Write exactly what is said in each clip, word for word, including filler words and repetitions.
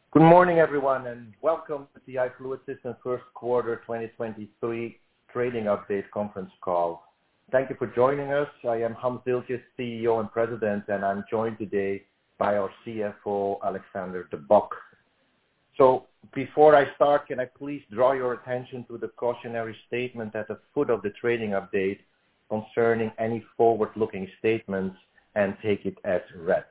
Good morning, everyone, and welcome to the iFluid Systems first quarter twenty twenty-three trading update conference call. Thank you for joining us. I am Hans Dieltjens, C E O and President, and I'm joined today by our C F O, Alexander De Bock. So before I start, can I please draw your attention to the cautionary statement at the foot of the trading update concerning any forward-looking statements and take it as read.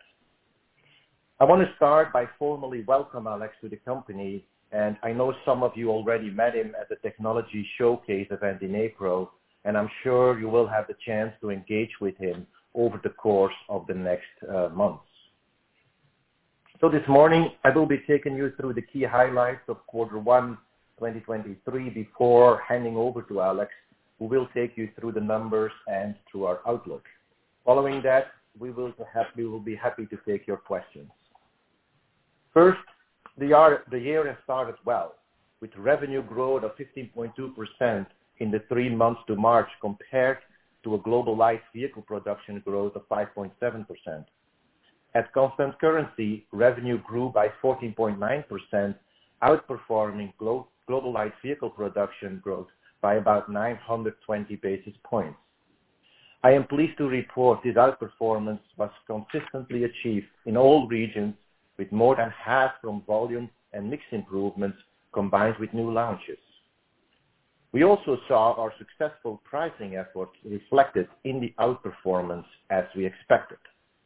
I want to start by formally welcome Alex to the company, and I know some of you already met him at the Technology Showcase event in April, and I'm sure you will have the chance to engage with him over the course of the next uh, months. So this morning, I will be taking you through the key highlights of quarter one twenty twenty-three before handing over to Alex, who will take you through the numbers and through our outlook. Following that, we will, we will be happy to take your questions. First, the year, the year has started well, with revenue growth of fifteen point two percent in the three months to March compared to a global light vehicle production growth of five point seven percent. At constant currency, revenue grew by fourteen point nine percent, outperforming glo- global light vehicle production growth by about nine hundred twenty basis points. I am pleased to report this outperformance was consistently achieved in all regions, with more than half from volume and mix improvements combined with new launches. We also saw our successful pricing efforts reflected in the outperformance as we expected.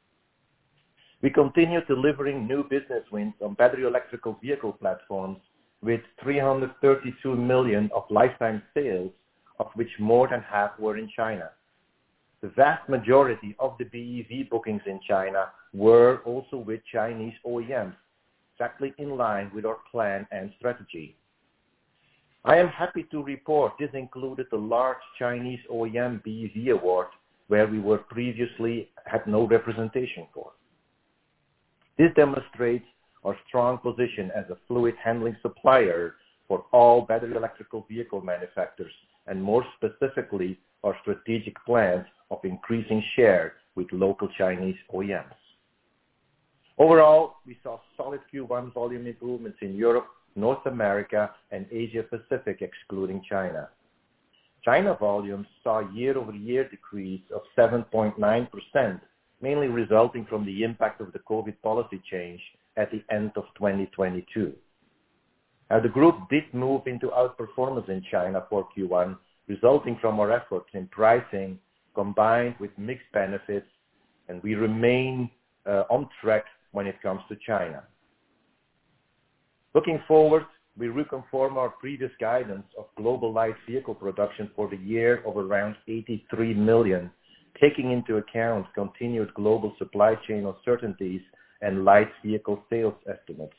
We continue delivering new business wins on battery electrical vehicle platforms with three hundred thirty-two million of lifetime sales, of which more than half were in China. The vast majority of the B E V bookings in China were also with Chinese O E Ms, exactly in line with our plan and strategy. I am happy to report this included the large Chinese O E M B E V award, where we were previously had no representation for. This demonstrates our strong position as a fluid handling supplier for all battery electrical vehicle manufacturers, and more specifically, our strategic plans of increasing share with local Chinese O E Ms. Overall, we saw solid Q one volume improvements in Europe, North America, and Asia Pacific, excluding China. China volumes saw a year-over-year decrease of seven point nine percent, mainly resulting from the impact of the COVID policy change at the end of twenty twenty-two. Now, the group did move into outperformance in China for Q one, resulting from our efforts in pricing combined with mixed benefits, and we remain uh, on track when it comes to China. Looking forward, we reconfirm our previous guidance of global light vehicle production for the year of around eighty-three million, taking into account continued global supply chain uncertainties and light vehicle sales estimates.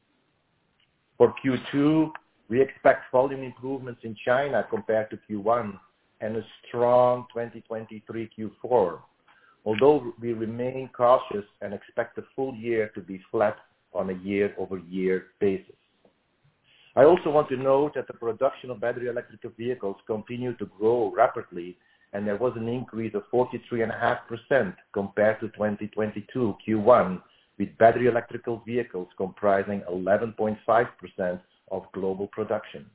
For Q two, we expect volume improvements in China compared to Q one and a strong twenty twenty-three Q four, although we remain cautious and expect the full year to be flat on a year-over-year basis. I also want to note that the production of battery electrical vehicles continued to grow rapidly, and there was an increase of forty-three point five percent compared to twenty twenty-two Q one, with battery electrical vehicles comprising eleven point five percent of global production.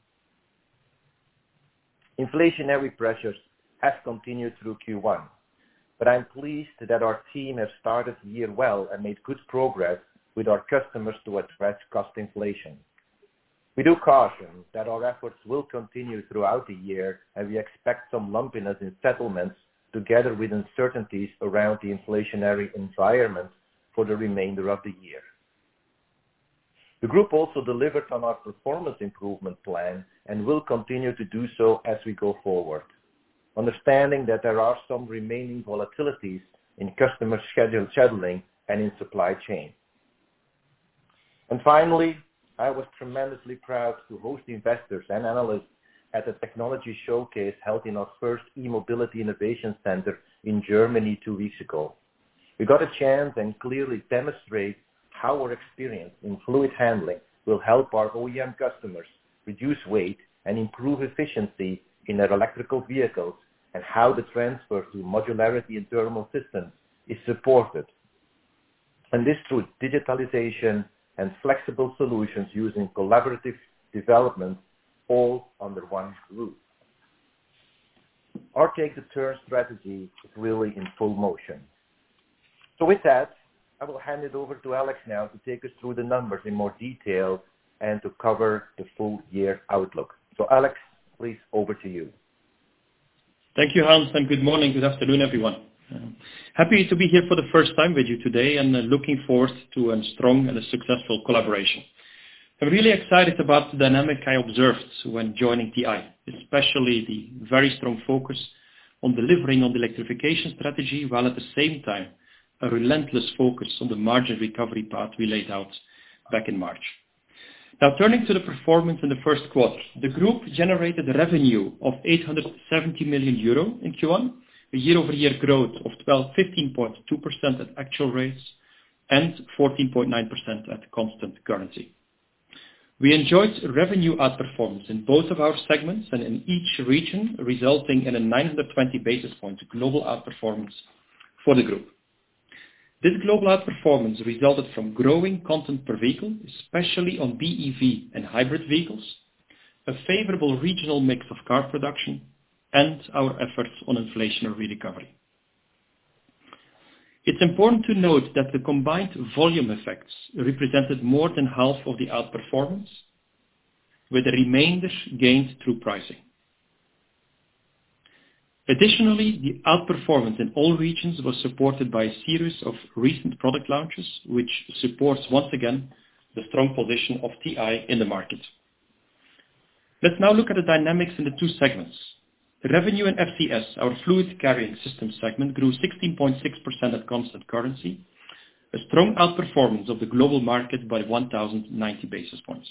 Inflationary pressures have continued through Q one, but I'm pleased that our team has started the year well and made good progress with our customers to address cost inflation. We do caution that our efforts will continue throughout the year, and we expect some lumpiness in settlements together with uncertainties around the inflationary environment for the remainder of the year. The group also delivered on our performance improvement plan and will continue to do so as we go forward, understanding that there are some remaining volatilities in customer schedule scheduling and in supply chain. And finally, I was tremendously proud to host investors and analysts at the Technology Showcase held in our first e-mobility innovation center in Germany two weeks ago. We got a chance and clearly demonstrate how our experience in fluid handling will help our O E M customers reduce weight and improve efficiency in their electrical vehicles, and how the transfer to modularity in thermal systems is supported. And this through digitalization and flexible solutions using collaborative development, all under one roof. Our Take the Turn strategy is really in full motion. So with that, I will hand it over to Alex now to take us through the numbers in more detail and to cover the full year outlook. So Alex, please, over to you. Thank you, Hans, and good morning, good afternoon, everyone. Uh, happy to be here for the first time with you today and uh, looking forward to a strong and a successful collaboration. I'm really excited about the dynamic I observed when joining T I, especially the very strong focus on delivering on the electrification strategy, while at the same time a relentless focus on the margin recovery path we laid out back in March. Now, turning to the performance in the first quarter, the group generated a revenue of eight hundred seventy million euro in Q one, a year-over-year growth of fifteen point two percent at actual rates and fourteen point nine percent at constant currency. We enjoyed revenue outperformance in both of our segments and in each region, resulting in a nine hundred twenty basis points global outperformance for the group. This global outperformance resulted from growing content per vehicle, especially on B E V and hybrid vehicles, a favorable regional mix of car production, and our efforts on inflationary recovery. It's important to note that the combined volume effects represented more than half of the outperformance, with the remainder gained through pricing. Additionally, the outperformance in all regions was supported by a series of recent product launches, which supports once again the strong position of T I in the market. Let's now look at the dynamics in the two segments. Revenue in F C S, our fluid carrying systems segment, grew sixteen point six percent at constant currency, a strong outperformance of the global market by one thousand ninety basis points.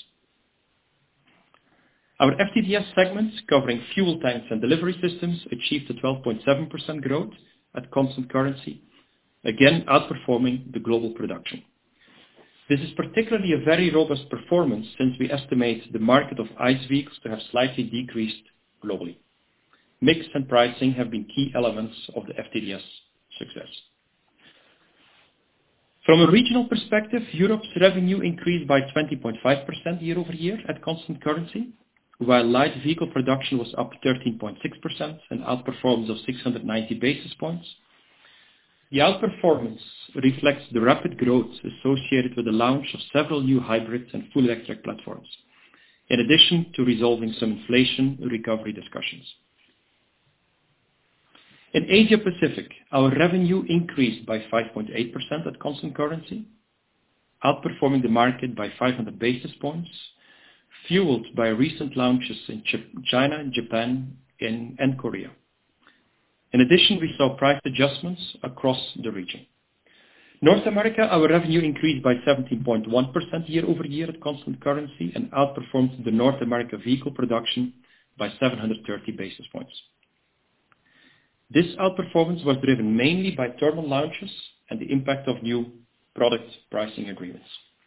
Our F T D S segment, covering fuel tanks and delivery systems, achieved a twelve point seven percent growth at constant currency, again outperforming the global production. This is particularly a very robust performance since we estimate the market of ICE vehicles to have slightly decreased globally. Mix and pricing have been key elements of the F T D S success. From a regional perspective, Europe's revenue increased by twenty point five percent year over year at constant currency, while light vehicle production was up thirteen point six percent, an outperformance of six hundred ninety basis points. The outperformance reflects the rapid growth associated with the launch of several new hybrid and full electric platforms, in addition to resolving some inflation recovery discussions. In Asia Pacific, our revenue increased by five point eight percent at constant currency, outperforming the market by five hundred basis points, fueled by recent launches in China, Japan, and Korea. In addition, we saw price adjustments across the region. North America, our revenue increased by seventeen point one percent year over year at constant currency and outperformed the North America vehicle production by seven hundred thirty basis points. This outperformance was driven mainly by thermal launches and the impact of new product pricing agreements.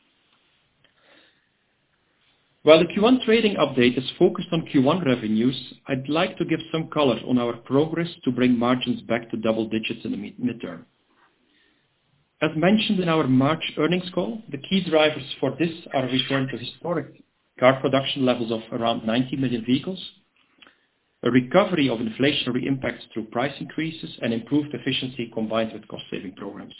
While the Q one trading update is focused on Q one revenues, I'd like to give some color on our progress to bring margins back to double digits in the mid- midterm. As mentioned in our March earnings call, the key drivers for this are a return to historic car production levels of around ninety million vehicles, a recovery of inflationary impacts through price increases, and improved efficiency combined with cost-saving programs.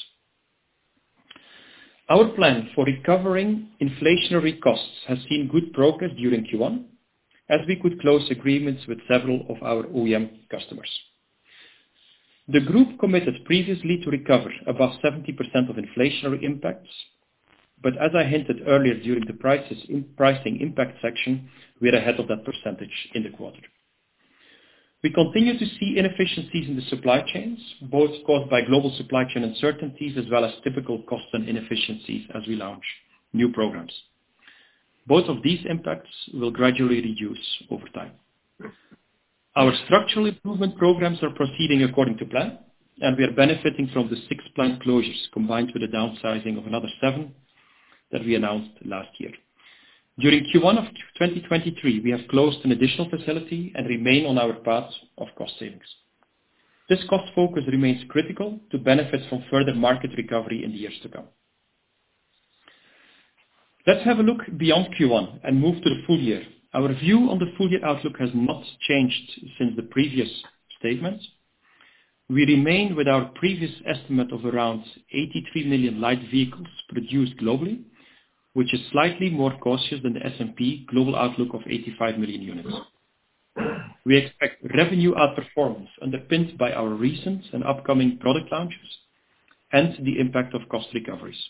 Our plan for recovering inflationary costs has seen good progress during Q one, as we could close agreements with several of our O E M customers. The group committed previously to recover above seventy percent of inflationary impacts, but as I hinted earlier during the prices in pricing impact section, we are ahead of that percentage in the quarter. We continue to see inefficiencies in the supply chains, both caused by global supply chain uncertainties as well as typical cost and inefficiencies as we launch new programs. Both of these impacts will gradually reduce over time. Our structural improvement programs are proceeding according to plan, and we are benefiting from the six plant closures combined with the downsizing of another seven that we announced last year. During Q one of twenty twenty-three, we have closed an additional facility and remain on our path of cost savings. This cost focus remains critical to benefit from further market recovery in the years to come. Let's have a look beyond Q one and move to the full year. Our view on the full year outlook has not changed since the previous statements. We remain with our previous estimate of around eighty-three million light vehicles produced globally, which is slightly more cautious than the S and P global outlook of eighty-five million units. We expect revenue outperformance underpinned by our recent and upcoming product launches and the impact of cost recoveries.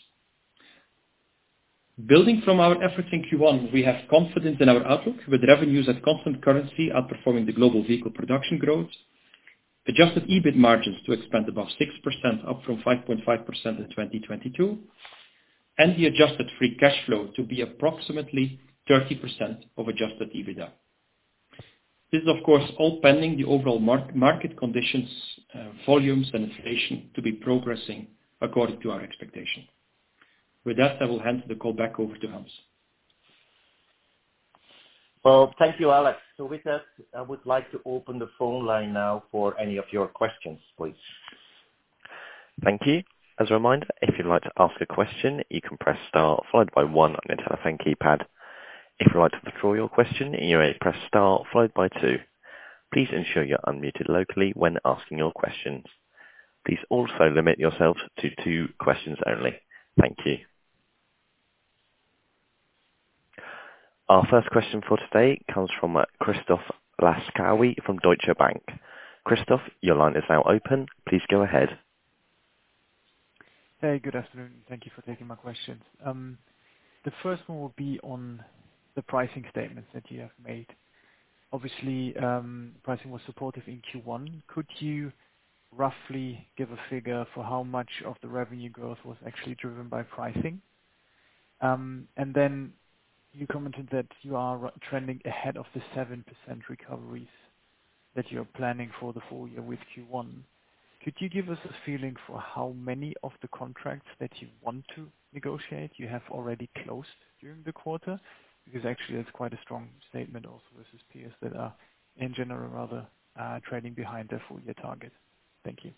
Building from our efforts in Q one, we have confidence in our outlook, with revenues at constant currency outperforming the global vehicle production growth, adjusted EBIT margins to expand above six percent, up from five point five percent in twenty twenty-two, and the adjusted free cash flow to be approximately thirty percent of adjusted EBITDA. This is, of course, all pending the overall mar- market conditions, uh, volumes, and inflation to be progressing according to our expectation. With that, I will hand the call back over to Hans. Well, thank you, Alex. So with that, I would like to open the phone line now for any of your questions, please. Thank you. As a reminder, if you'd like to ask a question, you can press star followed by one on your telephone keypad. If you'd like to withdraw your question, you may press star followed by two. Please ensure you're unmuted locally when asking your questions. Please also limit yourselves to two questions only. Thank you. Our first question for today comes from Christoph Laskawi from Deutsche Bank. Christoph, your line is now open. Please go ahead. Hey, good afternoon. Thank you for taking my questions. Um, the first one will be on the pricing statements that you have made. Obviously, um, pricing was supportive in Q one. Could you roughly give a figure for how much of the revenue growth was actually driven by pricing? Um, and then you commented that you are trending ahead of the seven percent recoveries that you're planning for the full year with Q one. Could you give us a feeling for how many of the contracts that you want to negotiate you have already closed during the quarter? Because actually that's quite a strong statement also versus peers that are in general rather uh, trading behind their full year target. Thank you.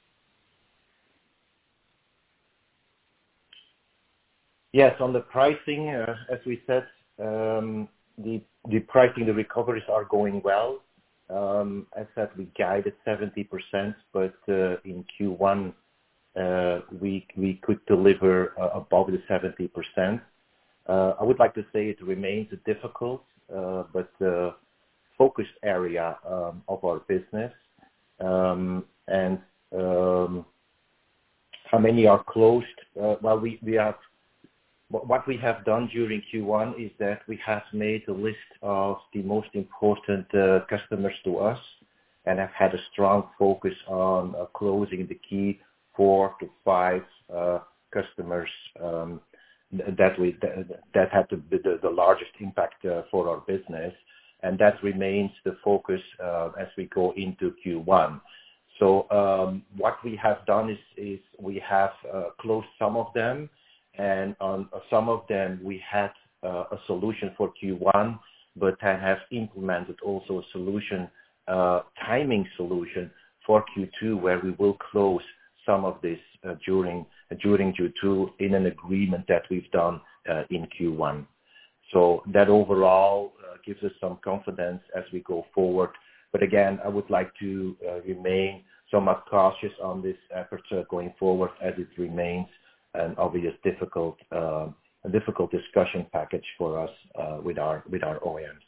Yes, on the pricing, uh, as we said, um, the the pricing, the recoveries are going well. Um, as said, we guided seventy percent, but uh, in Q one uh, we we could deliver uh, above the seventy percent. Uh, I would like to say it remains a difficult uh, but uh, focused area um, of our business. Um, and um, how many are closed? Uh, well, we, we have what we have done during Q one is that we have made a list of the most important uh, customers to us and have had a strong focus on uh, closing the key four to five uh, customers um, that we that, that had the, the, the largest impact uh, for our business, and that remains the focus uh, as we go into Q one. So um, what we have done is, is we have uh, closed some of them, and on some of them we had uh, a solution for Q one, but have implemented also a solution, uh, timing solution for Q two, where we will close some of this uh, during during Q two in an agreement that we've done uh, in Q one. So that overall uh, gives us some confidence as we go forward. But again, I would like to uh, remain somewhat cautious on this effort uh, going forward, as it remains an obvious difficult uh, a difficult discussion package for us uh, with our with our O E Ms.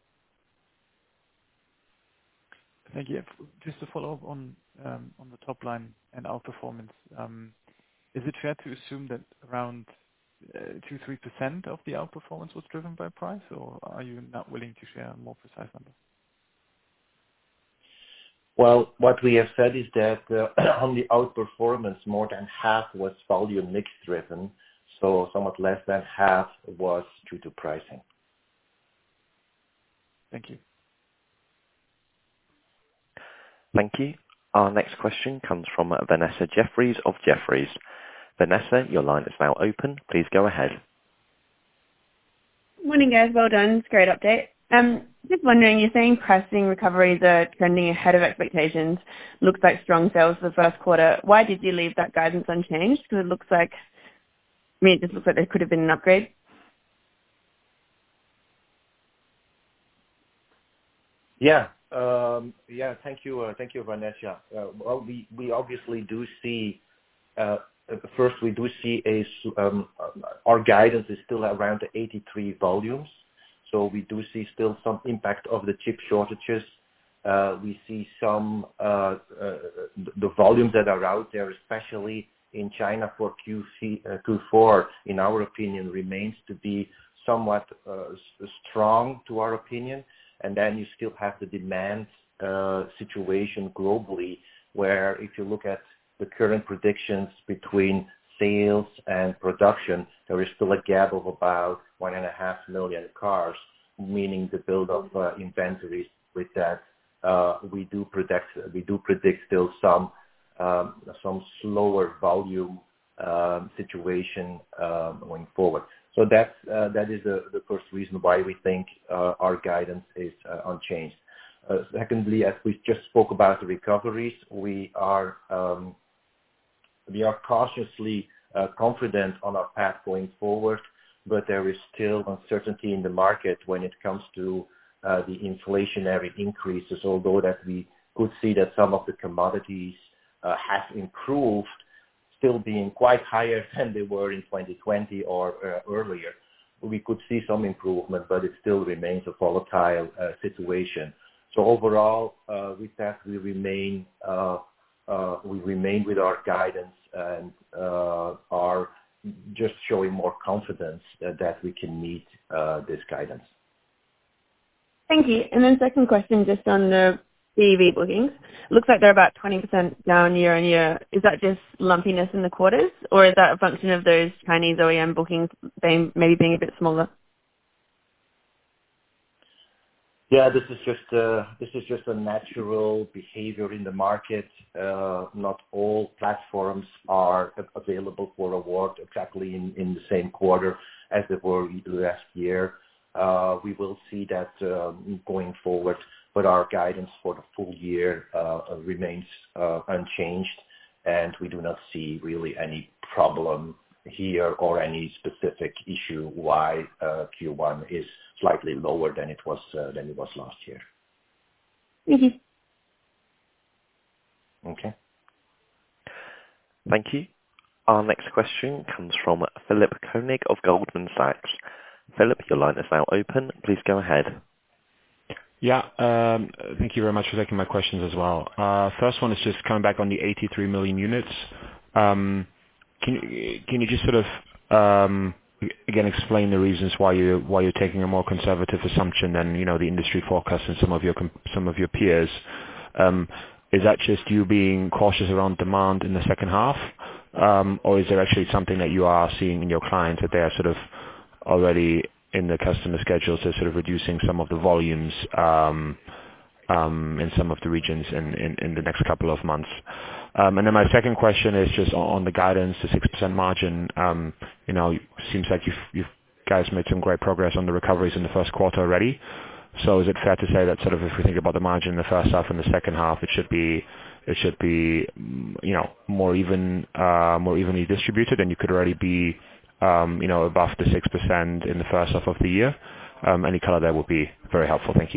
Thank you. Just to follow up on um, on the top line and outperformance, um, is it fair to assume that around uh, two to three percent of the outperformance was driven by price, or are you not willing to share a more precise number? Well, what we have said is that uh, on the outperformance, more than half was volume mix driven, so somewhat less than half was due to pricing. Thank you. Thank you. Our next question comes from Vanessa Jeffries of Jefferies. Vanessa, your line is now open. Please go ahead. Morning, guys. Well done. It's a great update. Um, just wondering, you're saying pricing recoveries are trending ahead of expectations. Looks like strong sales for the first quarter. Why did you leave that guidance unchanged? Because it looks like, I mean, it just looks like there could have been an upgrade. Yeah. Um, yeah. Thank you. Uh, thank you, Vanessa. Uh, well, we, we obviously do see, uh, first we do see a, um, our guidance is still around the eighty-three volumes. So we do see still some impact of the chip shortages. Uh, we see some, uh, uh, the volumes that are out there, especially in China for Q four, in our opinion, remains to be somewhat uh, strong to our opinion. And then you still have the demand uh, situation globally, where if you look at the current predictions between sales and production, there is still a gap of about one and a half million cars, meaning the build of uh, inventories. With that, uh, we do predict we do predict still some um, some slower volume um, situation um, going forward. So that's uh, that is the, the first reason why we think uh, our guidance is uh, unchanged. Uh, secondly, as we just spoke about the recoveries, we are um, we are cautiously uh, confident on our path going forward, but there is still uncertainty in the market when it comes to uh, the inflationary increases, although that we could see that some of the commodities uh, have improved, still being quite higher than they were in twenty twenty or uh, earlier. We could see some improvement, but it still remains a volatile uh, situation. So overall, uh, with that, we remain uh, uh, we remain with our guidance and uh, are just showing more confidence that, that we can meet uh, this guidance. Thank you. And then second question, just on the B E V bookings. Looks like they're about twenty percent down year on year. Is that just lumpiness in the quarters, or is that a function of those Chinese O E M bookings being maybe being a bit smaller? Yeah, this is just uh, this is just a natural behavior in the market. Uh, not all platforms are available for award exactly in, in the same quarter as they were last year. Uh, we will see that uh, going forward, but our guidance for the full year uh, remains uh, unchanged, and we do not see really any problem here or any specific issue why uh, Q one is slightly lower than it was uh, than it was last year. Thank you. Okay. Thank you. Our next question comes from Philip Koenig of Goldman Sachs. Philip, your line is now open. Please go ahead. Yeah, um, thank you very much for taking my questions as well. Uh, first one is just coming back on the eighty-three million units. Um, can you can you just sort of um, again explain the reasons why you why you're taking a more conservative assumption than you know the industry forecast and some of your some of your peers? Um, is that just you being cautious around demand in the second half, um, or is there actually something that you are seeing in your clients that they are sort of already in the customer schedules, they're sort of reducing some of the volumes um, um, in some of the regions in, in, in the next couple of months? Um, and then my second question is just on, on the guidance, the six percent margin. Um, you know, it seems like you've, you've guys made some great progress on the recoveries in the first quarter already. So is it fair to say that sort of if we think about the margin in the first half and the second half, it should be it should be you know more even uh, more evenly distributed, and you could already be Um, you know, above the six percent in the first half of the year? Um, any color there would be very helpful. Thank you.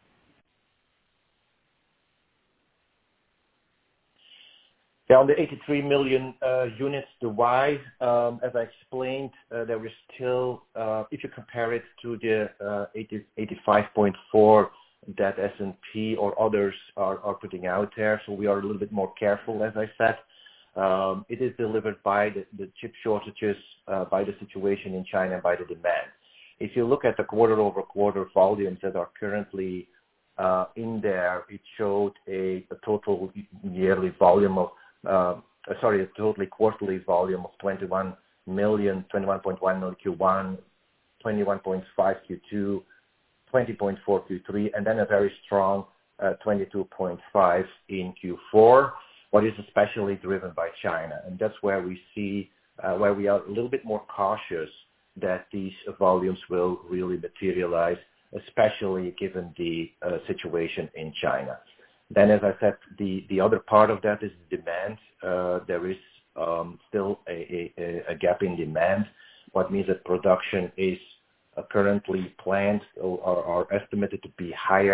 Yeah, on the eighty-three million uh, units, the why, um, as I explained, uh, there is still, uh, if you compare it to the uh, eighty, eighty-five point four that S and P or others are, are putting out there, so we are a little bit more careful, as I said. Um, it is delivered by the, the chip shortages, uh, by the situation in China, by the demand. If you look at the quarter-over-quarter volumes that are currently uh, in there, it showed a, a total yearly volume of, uh, sorry, a totally quarterly volume of twenty-one million, twenty-one point one million Q one, twenty-one point five Q two, twenty point four Q three, and then a very strong uh, twenty-two point five in Q four. What is especially driven by China, and that's where we see, uh, where we are a little bit more cautious that these volumes will really materialize, especially given the uh, situation in China. Then, as I said, the, the other part of that is demand. Uh, there is um, still a, a, a gap in demand, what means that production is uh, currently planned or are estimated to be higher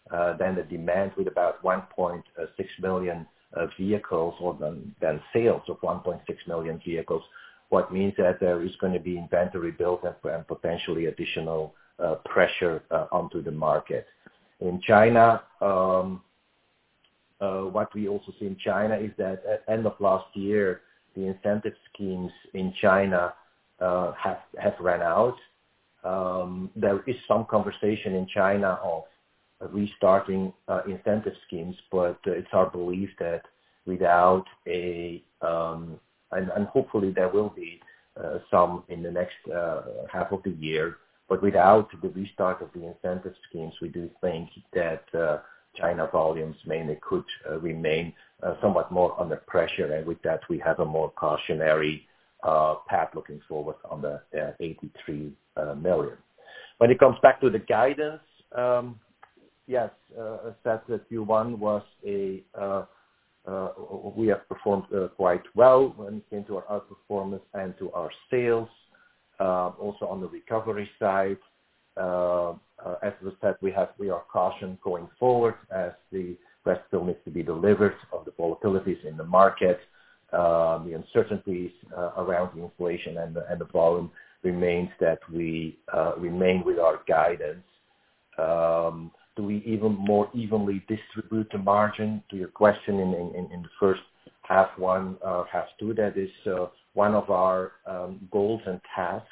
uh, than the demand, with about one point six million uh, vehicles, or than, than sales of one point six million vehicles, what means that there is going to be inventory built and, and potentially additional uh, pressure uh, onto the market. In China, um, uh, what we also see in China is that at end of last year, the incentive schemes in China uh, have, have run out. Um, there is some conversation in China of restarting uh, incentive schemes, but uh, it's our belief that without a, um, and, and hopefully there will be uh, some in the next uh, half of the year, but without the restart of the incentive schemes, we do think that uh, China volumes mainly could uh, remain uh, somewhat more under pressure, and with that we have a more cautionary uh, path looking forward on the uh, eighty-three uh, million. When it comes back to the guidance, um, yes, uh, as said, that Q one was a, uh, uh, we have performed uh, quite well when it came to our outperformance and to our sales. Uh, also on the recovery side, uh, uh, as we said, we have we are caution going forward as the rest still needs to be delivered of the volatilities in the market, uh, the uncertainties uh, around the inflation and the, and the volume remains that we uh, remain with our guidance. Um, do we even more evenly distribute the margin? To your question, in, in, in the first half one, uh, half two, that is uh, one of our um, goals and tasks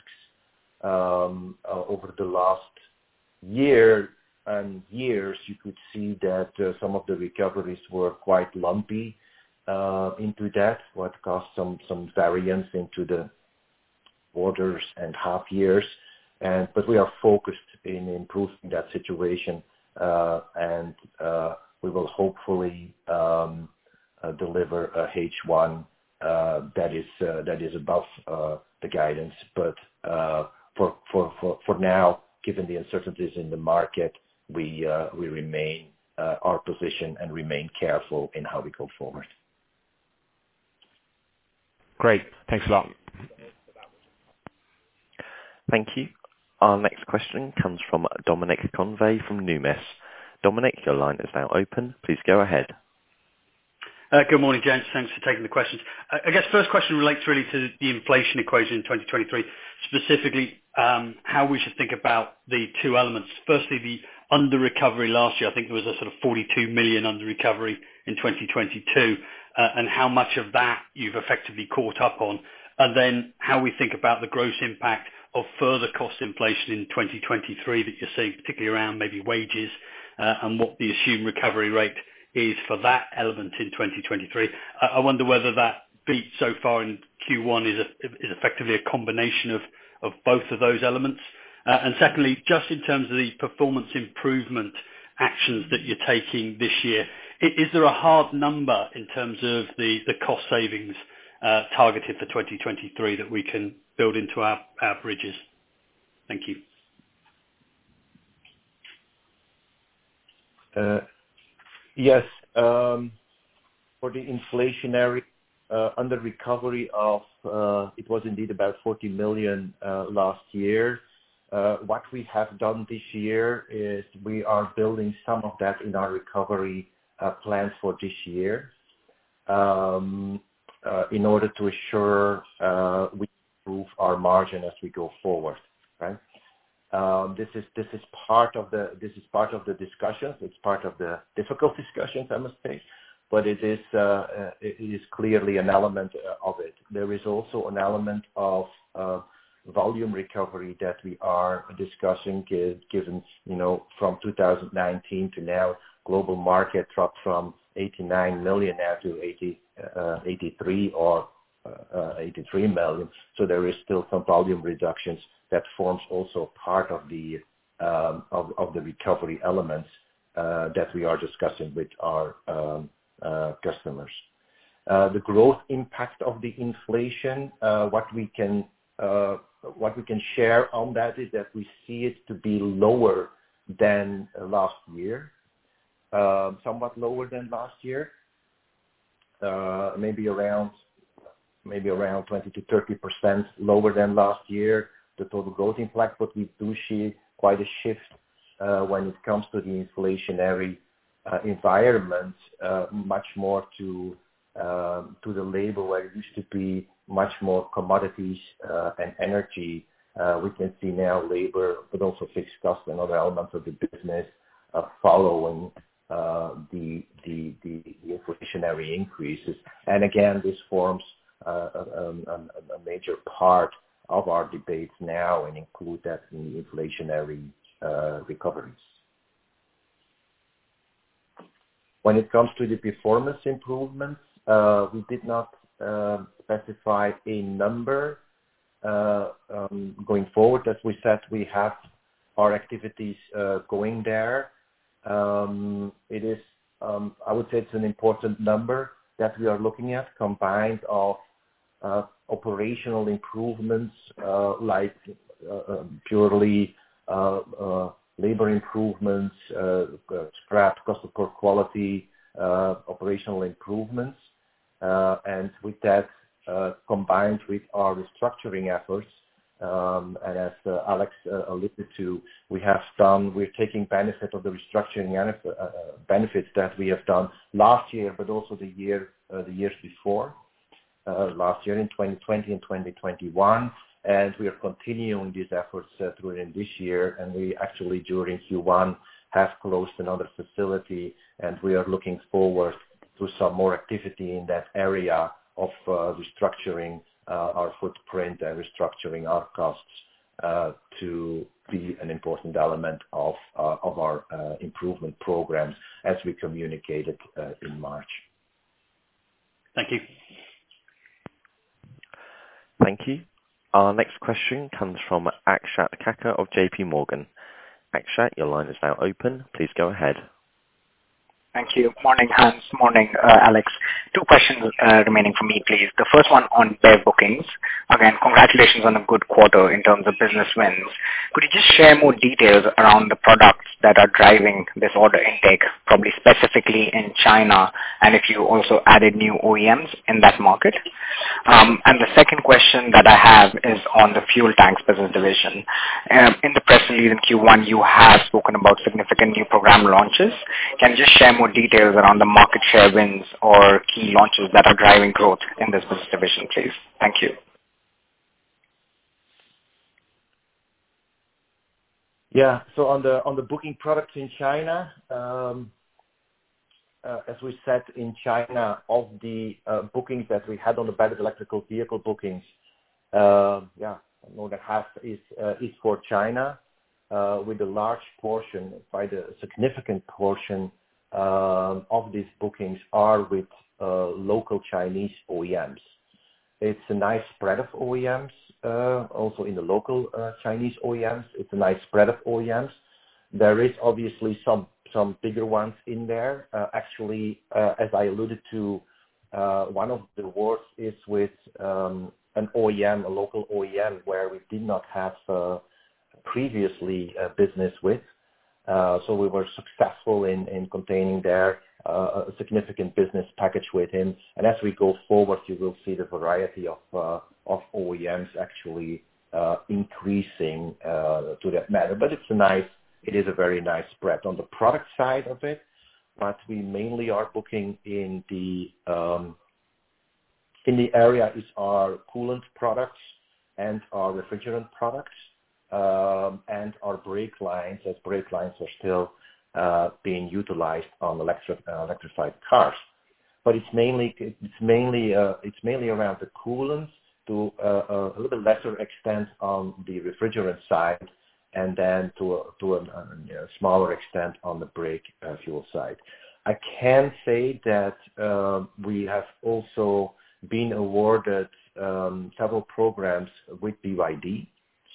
um, uh, over the last year and years. You could see that uh, some of the recoveries were quite lumpy uh, into that, what caused some, some variance into the quarters and half years. And but we are focused in improving that situation, uh, and uh, we will hopefully um, uh, deliver a H one uh, that is uh, that is above uh, the guidance. But uh, for, for for for now, given the uncertainties in the market, we uh, we remain uh, our position and remain careful in how we go forward. Great, thanks a lot. Thank you. Our next question comes from Dominic Convey from Numis. Dominic, your line is now open. Please go ahead. Uh, good morning, gents. Thanks for taking the questions. I, I guess first question relates really to the inflation equation in twenty twenty-three, specifically um, how we should think about the two elements. Firstly, the under recovery last year. I think there was a sort of forty-two million under recovery in twenty twenty-two, uh, and how much of that you've effectively caught up on, and then how we think about the gross impact of further cost inflation in twenty twenty-three that you're seeing, particularly around maybe wages, uh, and what the assumed recovery rate is for that element in twenty twenty-three. I, I wonder whether that beat so far in Q one is, a, is effectively a combination of, of both of those elements. Uh, and secondly, just in terms of the performance improvement actions that you're taking this year, is, is there a hard number in terms of the, the cost savings uh, targeted for twenty twenty-three that we can build into our, our bridges? Thank you. Uh, yes, um, for the inflationary uh, under recovery of, uh, it was indeed about forty million uh, last year. Uh, what we have done this year is we are building some of that in our recovery uh, plans for this year um, uh, in order to assure uh, we improve our margin as we go forward, right? Um, this is this is part of the this is part of the discussions. It's part of the difficult discussions, I must say, but it is uh, uh, it is clearly an element uh, of it. There is also an element of uh, volume recovery that we are discussing, given you know from two thousand nineteen to now, global market dropped from eighty-nine million now to eighty, uh, eighty-three or uh, eighty-three million. So there is still some volume reductions that forms also part of the um, of, of the recovery elements uh, that we are discussing with our um, uh, customers. Uh, the growth impact of the inflation, uh, what we can uh, what we can share on that is that we see it to be lower than uh, last year, uh, somewhat lower than last year, uh, maybe around maybe around twenty to thirty percent lower than last year. The total growth impact, but we do see quite a shift uh, when it comes to the inflationary uh, environment, uh, much more to uh, to the labor, where it used to be much more commodities uh, and energy. Uh, we can see now labor, but also fixed costs and other elements of the business uh, following uh, the, the the the inflationary increases. And again, this forms uh, a, a, a major part of our debates now and include that in the inflationary uh, recoveries. When it comes to the performance improvements, uh, we did not uh, specify a number uh, um, going forward. As we said, we have our activities uh, going there. Um, it is, um, I would say, it's an important number that we are looking at, combined of uh, operational improvements uh, like uh, purely uh, uh, labor improvements, uh, scrap, cost of poor quality, uh, operational improvements, uh, and with that uh, combined with our restructuring efforts. Um, and as uh, Alex uh, alluded to, we have done, we're taking benefit of the restructuring uh, benefits that we have done last year, but also the year, uh, the years before, uh, last year in twenty twenty and twenty twenty-one. And we are continuing these efforts uh, through in this year. And we actually, during Q one, have closed another facility, and we are looking forward to some more activity in that area of uh, restructuring uh, our footprint and restructuring our costs uh, to be an important element of uh, of our uh, improvement programs as we communicated uh, in March. Thank you. Thank you. Our next question comes from Akshat Kacker of J P Morgan. Akshat, your line is now open. Please go ahead. Thank you. Morning, Hans. Morning, uh, Alex. Two questions uh, remaining for me, please. The first one on B E V bookings. Again, congratulations on a good quarter in terms of business wins. Could you just share more details around the products that are driving this order intake, probably specifically in China, and if you also added new O E Ms in that market? Um, and the second question that I have is on the fuel tanks business division. Um, in the press release in Q one, you have spoken about significant new program launches. Can you just share more details around the market share wins or key launches that are driving growth in this business division, please? Thank you. Yeah. So on the on the booking products in China, um, uh, as we said in China, of the uh, bookings that we had on the battery electrical vehicle bookings, uh, yeah, more than half is uh, is for China, uh, with a large portion, quite a significant portion uh, of these bookings are with uh, local Chinese O E Ms. It's a nice spread of O E Ms. Uh, also in the local uh, Chinese O E Ms. It's a nice spread of O E Ms. There is obviously some, some bigger ones in there. Uh, actually, uh, as I alluded to, uh, one of the awards is with um, an O E M, a local O E M, where we did not have uh, previously uh, business with. Uh, so we were successful in, in containing there uh, a significant business package with him. And as we go forward, you will see the variety of uh, of O E Ms actually uh, increasing uh, to that matter. But it's a nice, it is a very nice spread. On the product side of it, what we mainly are booking in the um, in the area is our coolant products and our refrigerant products. Um, and our brake lines, as brake lines are still uh, being utilized on electric, uh, electrified cars. But it's mainly it's mainly uh, it's mainly around the coolants, to uh, a little bit lesser extent on the refrigerant side, and then to a, to a, a smaller extent on the brake uh, fuel side. I can say that uh, we have also been awarded um, several programs with B Y D.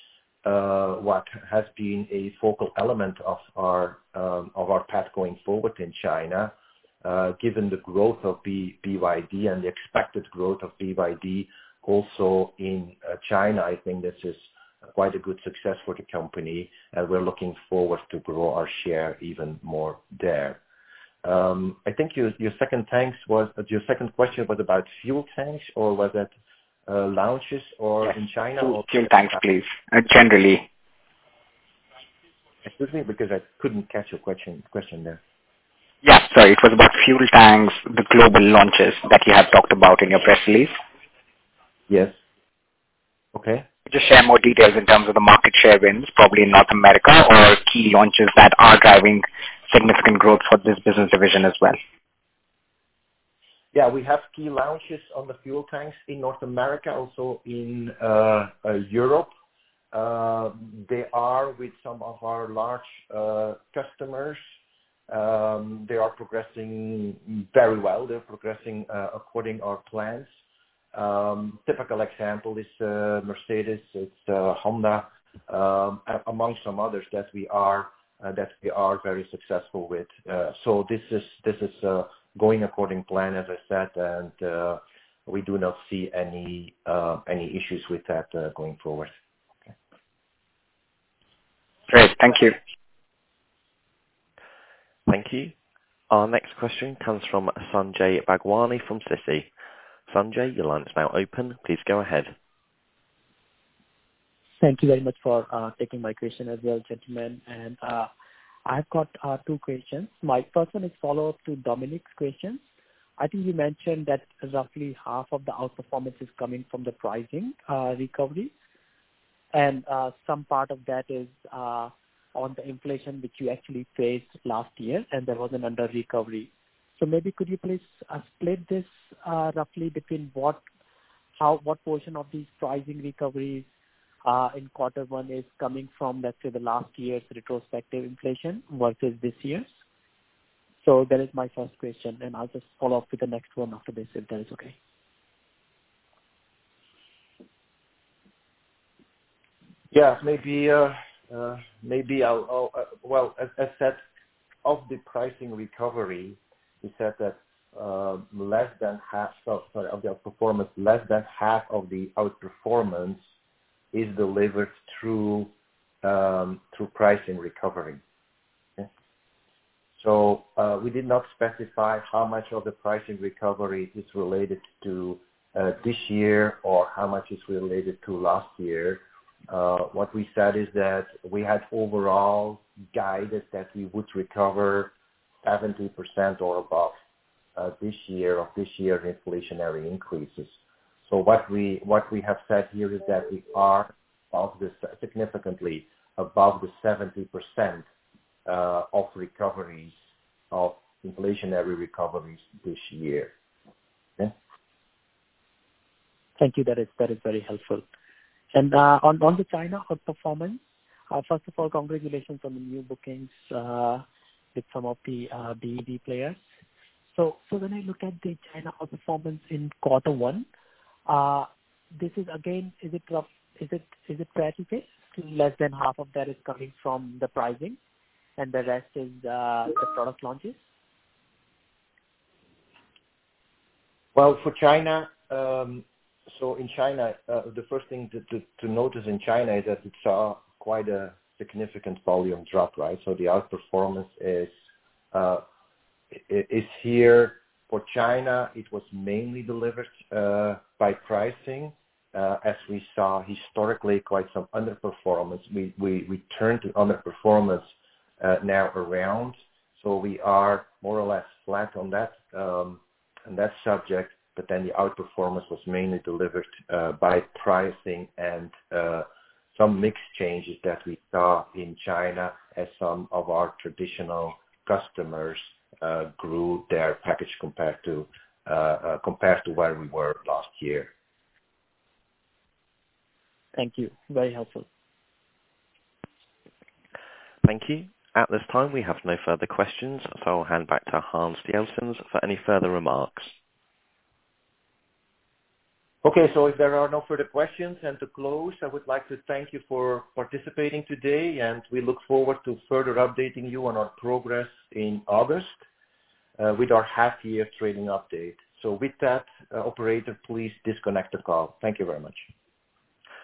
Uh, what has been a focal element of our um, of our path going forward in China, uh, given the growth of B, BYD and the expected growth of B Y D also in uh, China. I think this is quite a good success for the company, and we're looking forward to grow our share even more there. Um, I think your your second tanks was your second question was about fuel tanks, or was that Uh, launches or yes. in China? Fuel, or fuel tanks, please. Uh, generally. Excuse me, because I couldn't catch your question question there. Yeah, sorry, it was about fuel tanks, the global launches that you have talked about in your press release. Yes. Okay. Just share more details in terms of the market share wins, probably in North America, or key launches that are driving significant growth for this business division as well. Yeah, we have key launches on the fuel tanks in North America, also in uh, uh, Europe. Uh, they are with some of our large uh, customers. Um, they are progressing very well. They're progressing uh, according our plans. Um, typical example is uh, Mercedes, it's uh, Honda, um, among some others that we are uh, that we are very successful with. Uh, so this is this is uh, going according plan, as I said, and uh, we do not see any uh, any issues with that uh, going forward. Okay. Great, thank you. Thank you. Our next question comes from Sanjay Bhagwani from Citi. Sanjay, your line is now open. Please go ahead. Thank you very much for uh, taking my question as well, gentlemen. And uh, I've got uh, two questions. My first one is follow-up to Dominic's question. I think you mentioned that roughly half of the outperformance is coming from the pricing uh, recovery, and uh, some part of that is uh, on the inflation which you actually faced last year, and there was an under-recovery. So maybe could you please uh, split this uh, roughly between what, how, what portion of these pricing recoveries uh, in quarter one is coming from, let's say, the last year's retrospective inflation versus this year's? So that is my first question, and I'll just follow up with the next one after this, if that is okay. Yeah, maybe uh, uh, maybe I'll, I'll uh, well, as, as said, of the pricing recovery, we said that uh, less than half, so, sorry, of the outperformance, less than half of the outperformance is delivered through um, through pricing recovery. Okay? So uh, we did not specify how much of the pricing recovery is related to uh, this year or how much is related to last year. Uh, what we said is that we had overall guided that we would recover seventy percent or above uh, this year of this year's inflationary increases. So what we what we have said here is that we are above this, significantly above the seventy percent uh, of recoveries of inflationary recoveries this year. Okay? Thank you. That is that is very helpful. And uh, on on the China outperformance, uh, first of all, congratulations on the new bookings uh, with some of the uh, B E V players. So so when I look at the China outperformance in quarter one, uh, this is again, is it rough? Is it is it fair to say less than half of that is coming from the pricing, and the rest is uh, the product launches? Well, for China, um, so in China, uh, the first thing to, to, to notice in China is that it saw quite a significant volume drop, right? So the outperformance is uh, is here for China. It was mainly delivered uh, by pricing, uh, as we saw historically quite some underperformance. We we, we turned to underperformance uh, now around, so we are more or less flat on that um, on that subject. But then the outperformance was mainly delivered uh, by pricing and uh, some mix changes that we saw in China as some of our traditional customers uh, grew their package compared to uh, uh, compared to where we were last year. Thank you. Very helpful. Thank you. At this time, we have no further questions, so I'll hand back to Hans Dielsens for any further remarks. Okay, so if there are no further questions, and to close, I would like to thank you for participating today, and we look forward to further updating you on our progress in August uh, with our half-year trading update. So with that, uh, operator, please disconnect the call. Thank you very much.